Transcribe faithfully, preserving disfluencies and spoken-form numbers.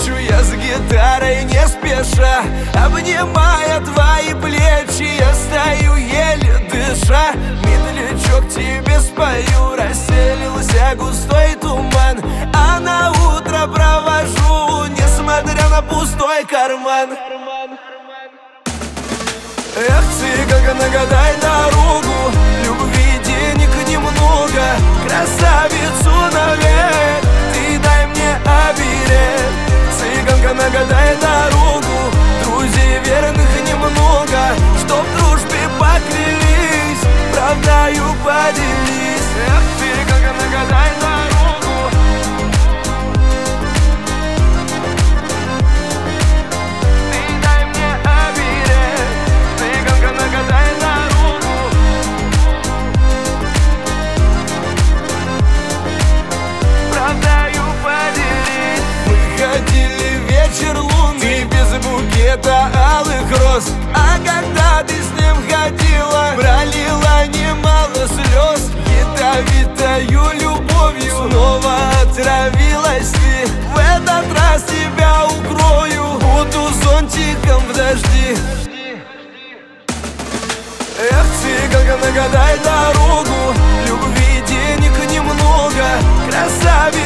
Сижу я с гитарой не спеша, обнимая твои плечи. Я стою еле дыша, медлячок тебе спою. Расселился густой туман, а на утро провожу, несмотря на пустой карман. Эх, цыганка, нагадай дорогу, любви денег немного, красавицу навек ты дай мне оберег. Цыганка, нагадай дорогу, друзей верных немного, чтоб в дружбе поклялись, правдою поделись. Эх, цыганка, нагадай дорогу, ты дай мне оберег. Цыганка, нагадай дорогу, правдою поделись. Мы ходили вечер лунный без букета алых роз, а когда ты с ним ходила, пролила немало слез. Ядовитою любовью снова отравилась ты. В этот раз тебя укрою, буду зонтиком в дожди. Эх, цыганка, нагадай дорогу, любви денег немного, красавица